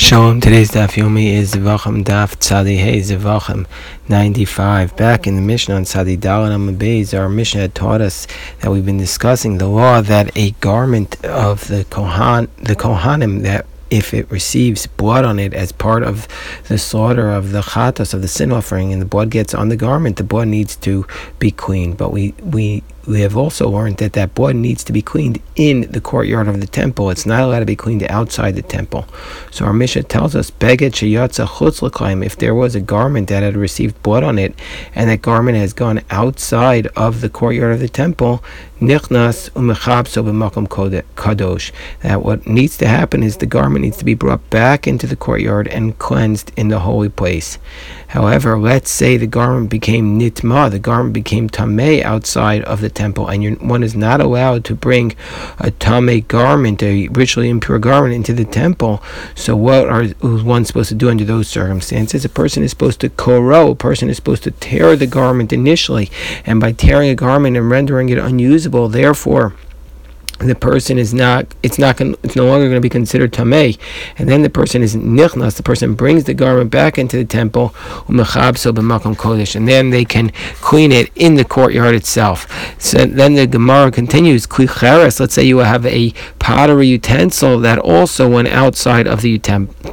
Shalom, today's Daf Yomi is Zevachim Daf Tzadi Hey Zevachim 95. Back in the Mishnah on Tzadi Dalet Amud Beis, our Mishnah had taught us that we've been discussing the law that a garment of the Kohanim, that if it receives blood on it as part of the slaughter of the chatas, of the sin offering, and the blood gets on the garment, the blood needs to be cleaned. But we have also learned that blood needs to be cleaned in the courtyard of the temple. It's not allowed to be cleaned outside the temple. So our Mishnah tells us, Beged sheyatza chutz l'kayim, if there was a garment that had received blood on it, and that garment has gone outside of the courtyard of the temple, nichnas umechabso b'makom kadosh, that what needs to happen is the garment needs to be brought back into the courtyard and cleansed in the holy place. However, let's say the garment became nitma, the garment became tameh outside of the temple, and one is not allowed to bring a tameh garment, a ritually impure garment, into the temple. So what is one supposed to do under those circumstances? A person is supposed to koro, a person is supposed to tear the garment initially, and by tearing a garment and rendering it unusable, therefore the person is it's no longer going to be considered tameh, and then the person is nichnas. The person brings the garment back into the temple, umechabso b'makom kodesh, and then they can clean it in the courtyard itself. So then the Gemara continues, kli cheres. Let's say you have a pottery utensil that also went outside of the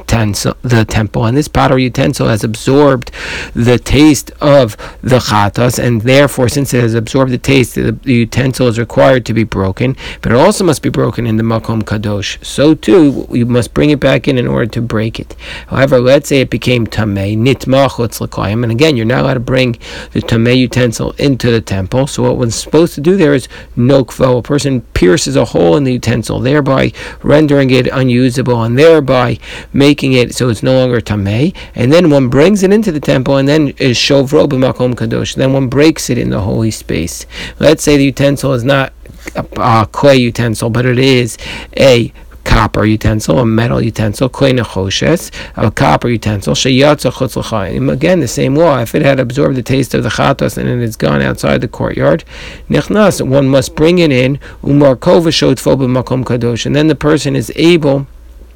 temple, and this pottery utensil has absorbed the taste of the chatas, and therefore, since it has absorbed the taste, the utensil is required to be broken, but it also must be broken in the makom kadosh. So too, you must bring it back in order to break it. However, let's say it became tameh, nitma chutz l'kayim, and again, you're not allowed to bring the tameh utensil into the temple. So what one's supposed to do there is nokvo. A person pierces a hole in the utensil, thereby rendering it unusable, and thereby making it so it's no longer tameh. And then one brings it into the temple, and then is shovro b'makom kadosh. Then one breaks it in the holy space. Let's say the utensil is not a clay utensil, but it is a copper utensil, a metal utensil, clay nechoshes, a copper utensil, sheyatza chutz l'chayim. Again, the same law. If it had absorbed the taste of the chatos and it has gone outside the courtyard, nichnas, one must bring it in, umar kova shotfo b'makom kadosh, and then the person is able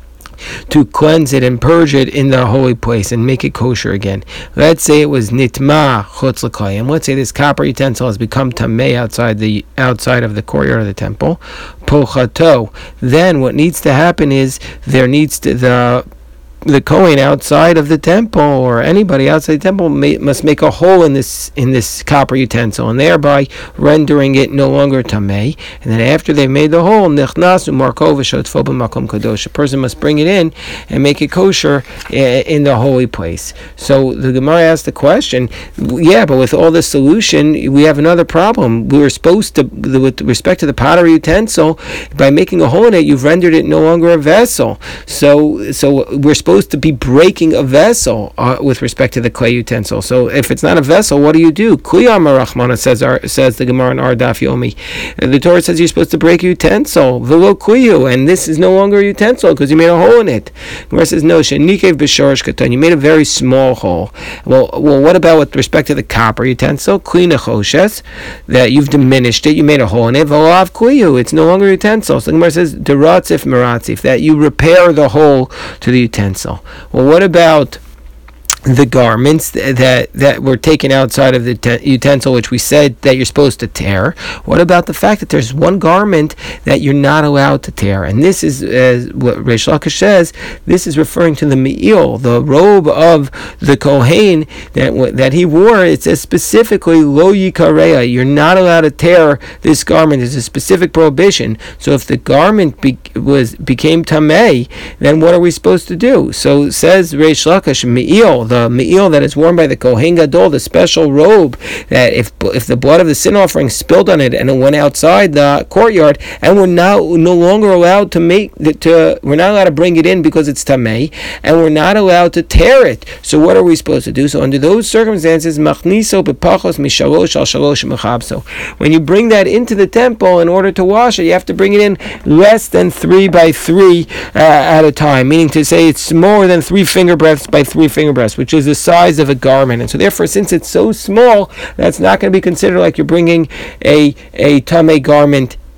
to cleanse it and purge it in the holy place and make it kosher again. Let's say it was nitma chutz l'kayim. Let's say this copper utensil has become tameh outside of the courtyard of the temple. Pochato. Then what needs to happen is there needs to the Kohen outside of the temple, or anybody outside the temple, must make a hole in this copper utensil, and thereby rendering it no longer tameh. And then after they've made the hole, nichnas umarkov v'shotfo b'makom kadosh, a person must bring it in and make it kosher in the holy place. So the Gemara asked the question, yeah, but with all this solution, we have another problem. We were supposed to, with respect to the pottery utensil, by making a hole in it, you've rendered it no longer a vessel. So we're supposed to be breaking a vessel with respect to the clay utensil. So if it's not a vessel, what do you do? Kliyam Rachmana says the Gemara in our Daf Yomi. The Torah says you're supposed to break a utensil, velo kliyu, and this is no longer a utensil because you made a hole in it. The Gemara says no, shenikev b'shorish katan, you made a very small hole. Well, what about with respect to the copper utensil, kli nechoshes, that you've diminished it, you made a hole in it, v'olav kliyu, it's no longer a utensil. So the Gemara says deratzif meratzif, that you repair the hole to the utensil. Well, what about the garments that were taken outside of the utensil, which we said that you're supposed to tear? What about the fact that there's one garment that you're not allowed to tear? And this is, what Reish Lakish says, this is referring to the me'il, the robe of the Kohen that he wore. It says specifically, lo yikareya, you're not allowed to tear this garment. It's a specific prohibition. So if the garment became tameh, then what are we supposed to do? So says Reish Lakish, me'il, the me'il that is worn by the Kohen Gadol, the special robe, that if the blood of the sin offering spilled on it and it went outside the courtyard, and we're now no longer allowed we're not allowed to bring it in because it's tameh, and we're not allowed to tear it. So what are we supposed to do? So under those circumstances, machniso bepachos mishalosh al shalosh mechabso, when you bring that into the temple in order to wash it, you have to bring it in less than 3 by 3 at a time, meaning to say it's more than 3 finger breadths by 3 finger breadths, which is the size of a garment. And so therefore, since it's so small, that's not going to be considered like you're bringing a tameh garment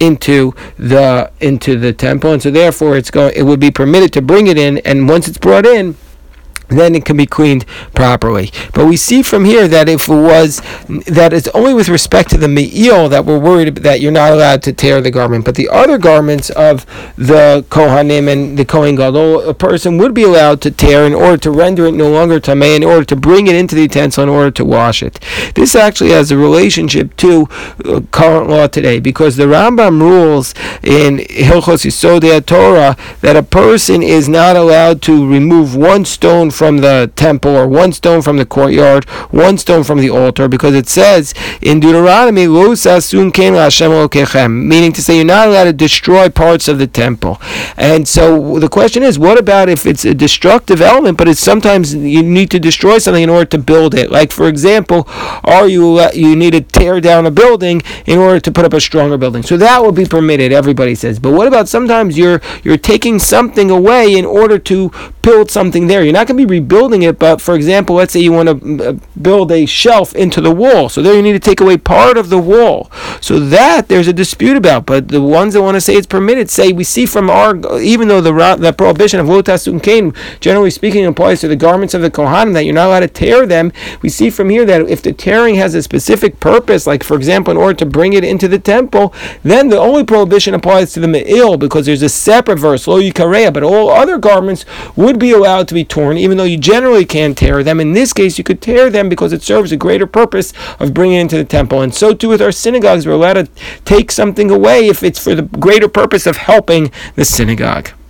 into the temple, and so therefore it would be permitted to bring it in, and once it's brought in, then it can be cleaned properly. But we see from here that that it's only with respect to the me'il that we're worried that you're not allowed to tear the garment. But the other garments of the Kohanim and the Kohen Gadol, a person would be allowed to tear in order to render it no longer tamei, in order to bring it into the utensil, in order to wash it. This actually has a relationship to current law today, because the Rambam rules in Hilchos Yisodei Torah that a person is not allowed to remove one stone from the temple, or one stone from the courtyard, one stone from the altar, because it says in Deuteronomy, Lo sasun ken LaHashem Elokechem, meaning to say you're not allowed to destroy parts of the temple. And so the question is, what about if it's a destructive element, but it's sometimes you need to destroy something in order to build it? Like, for example, you need to tear down a building in order to put up a stronger building. So that would be permitted, everybody says. But what about sometimes you're taking something away in order to build something there? You're not going to be rebuilding it, but for example, let's say you want to build a shelf into the wall, so there you need to take away part of the wall. So that there's a dispute about, but the ones that want to say it's permitted say, we see from even though the prohibition of lo tasun kain generally speaking applies to the garments of the Kohanim, that you're not allowed to tear them, we see from here that if the tearing has a specific purpose, like for example in order to bring it into the temple, then the only prohibition applies to the me'il, because there's a separate verse, lo yikareya, but all other garments would be allowed to be torn, even though you generally can't tear them. In this case, you could tear them because it serves a greater purpose of bringing it into the temple. And so too with our synagogues, we're allowed to take something away if it's for the greater purpose of helping the synagogue.